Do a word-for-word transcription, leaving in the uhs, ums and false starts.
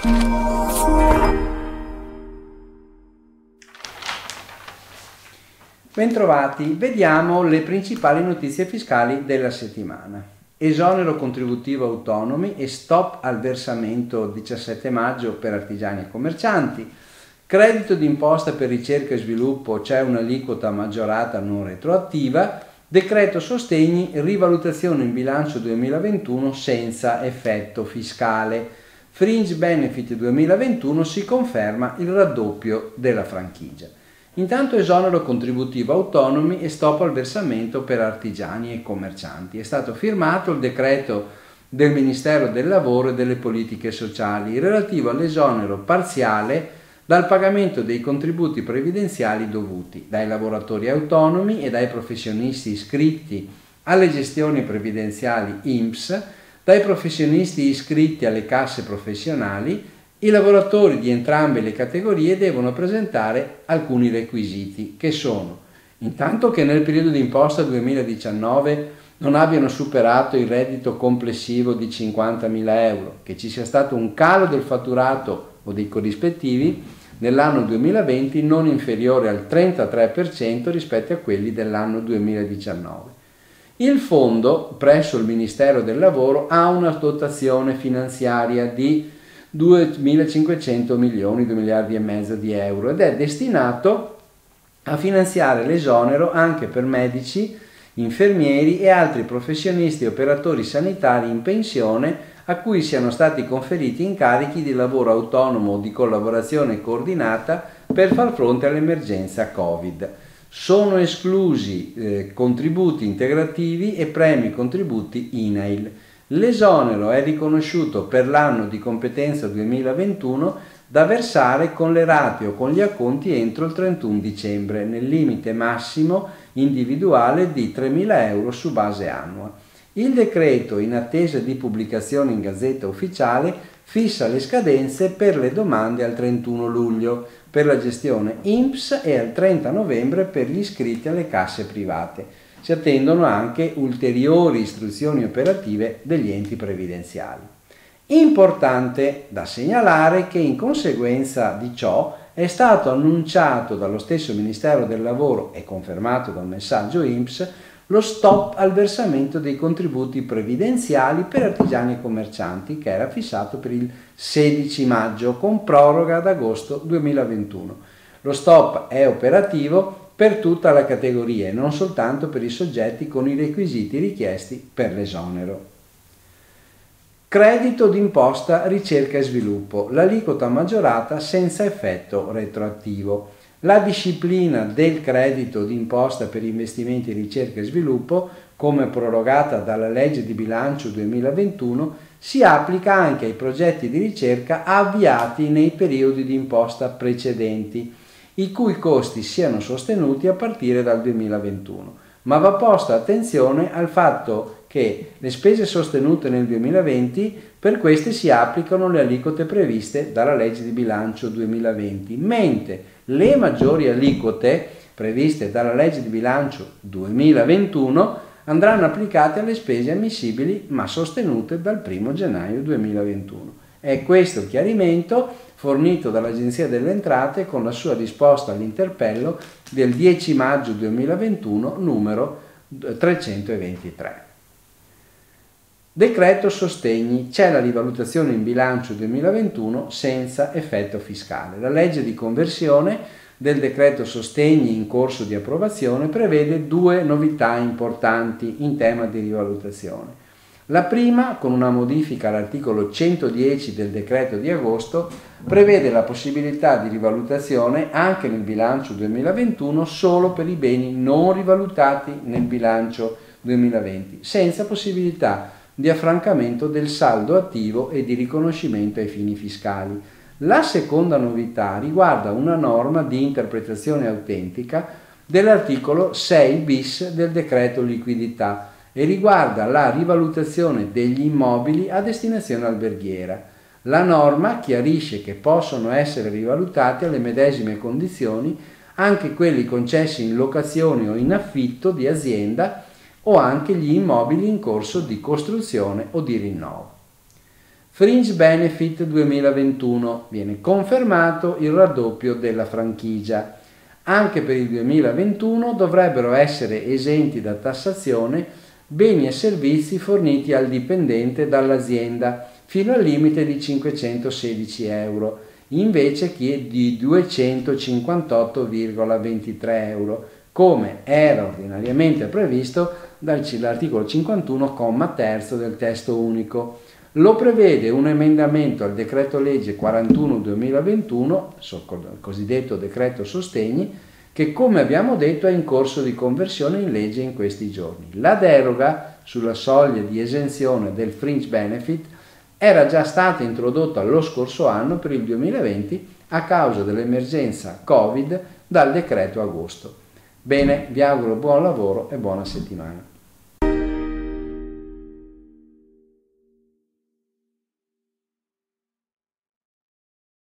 Bentrovati, vediamo le principali notizie fiscali della settimana. Esonero contributivo autonomi e stop al versamento diciassette maggio per artigiani e commercianti. Credito d'imposta per ricerca e sviluppo, c'è un'aliquota maggiorata non retroattiva. Decreto sostegni, rivalutazione in bilancio duemilaventuno senza effetto fiscale. Fringe benefit duemilaventuno si conferma il raddoppio della franchigia. Intanto esonero contributivo autonomi e stop al versamento per artigiani e commercianti. È stato firmato il decreto del Ministero del Lavoro e delle Politiche Sociali relativo all'esonero parziale dal pagamento dei contributi previdenziali dovuti dai lavoratori autonomi e dai professionisti iscritti alle gestioni previdenziali I N P S, dai professionisti iscritti alle casse professionali. I lavoratori di entrambe le categorie devono presentare alcuni requisiti, che sono intanto che nel periodo d'imposta duemiladiciannove non abbiano superato il reddito complessivo di cinquantamila euro, che ci sia stato un calo del fatturato o dei corrispettivi nell'anno duemilaventi non inferiore al trentatré per cento rispetto a quelli dell'anno duemiladiciannove. Il fondo presso il Ministero del Lavoro ha una dotazione finanziaria di duemilacinquecento milioni, due miliardi e mezzo di euro, ed è destinato a finanziare l'esonero anche per medici, infermieri e altri professionisti e operatori sanitari in pensione a cui siano stati conferiti incarichi di lavoro autonomo o di collaborazione coordinata per far fronte all'emergenza Covid. Sono esclusi eh, contributi integrativi e premi contributi I N A I L. L'esonero è riconosciuto per l'anno di competenza duemilaventuno da versare con le rate o con gli acconti entro il trentuno dicembre, nel limite massimo individuale di tremila euro su base annua. Il decreto, in attesa di pubblicazione in Gazzetta Ufficiale, fissa le scadenze per le domande al trentuno luglio per la gestione I N P S e al trenta novembre per gli iscritti alle casse private. Si attendono anche ulteriori istruzioni operative degli enti previdenziali. Importante da segnalare che in conseguenza di ciò è stato annunciato dallo stesso Ministero del Lavoro e confermato dal messaggio I N P S lo stop al versamento dei contributi previdenziali per artigiani e commercianti, che era fissato per il sedici maggio con proroga ad agosto duemilaventuno. Lo stop è operativo per tutta la categoria e non soltanto per i soggetti con i requisiti richiesti per l'esonero. Credito d'imposta ricerca e sviluppo, l'aliquota maggiorata senza effetto retroattivo. La disciplina del credito d'imposta per investimenti in ricerca e sviluppo, come prorogata dalla legge di bilancio duemilaventuno, si applica anche ai progetti di ricerca avviati nei periodi di imposta precedenti, i cui costi siano sostenuti a partire dal duemilaventuno, ma va posta attenzione al fatto che le spese sostenute nel duemilaventi, per queste si applicano le aliquote previste dalla legge di bilancio duemilaventi, mentre le maggiori aliquote previste dalla legge di bilancio duemilaventuno andranno applicate alle spese ammissibili ma sostenute dal primo gennaio duemilaventuno. È questo il chiarimento fornito dall'Agenzia delle Entrate con la sua risposta all'interpello del dieci maggio duemilaventuno numero trecentoventitré. Decreto sostegni, c'è la rivalutazione in bilancio duemilaventuno senza effetto fiscale. La legge di conversione del decreto sostegni in corso di approvazione prevede due novità importanti in tema di rivalutazione. La prima, con una modifica all'articolo centodieci del decreto di agosto, prevede la possibilità di rivalutazione anche nel bilancio duemilaventuno solo per i beni non rivalutati nel bilancio duemilaventi, senza possibilità di affrancamento del saldo attivo e di riconoscimento ai fini fiscali. La seconda novità riguarda una norma di interpretazione autentica dell'articolo sei bis del decreto liquidità e riguarda la rivalutazione degli immobili a destinazione alberghiera. La norma chiarisce che possono essere rivalutati alle medesime condizioni anche quelli concessi in locazione o in affitto di azienda o anche gli immobili in corso di costruzione o di rinnovo. Fringe Benefit duemilaventuno, viene confermato il raddoppio della franchigia. Anche per il duemilaventuno dovrebbero essere esenti da tassazione beni e servizi forniti al dipendente dall'azienda fino al limite di cinquecentosedici euro, invece che di duecentocinquantotto virgola ventitré euro, come era ordinariamente previsto dall'articolo cinquantuno, comma terzo del testo unico. Lo prevede un emendamento al decreto legge quarantuno duemilaventuno, il cosiddetto decreto sostegni, che come abbiamo detto è in corso di conversione in legge in questi giorni. La deroga sulla soglia di esenzione del fringe benefit era già stata introdotta lo scorso anno per il duemilaventi a causa dell'emergenza Covid dal decreto agosto. Bene, vi auguro buon lavoro e buona settimana.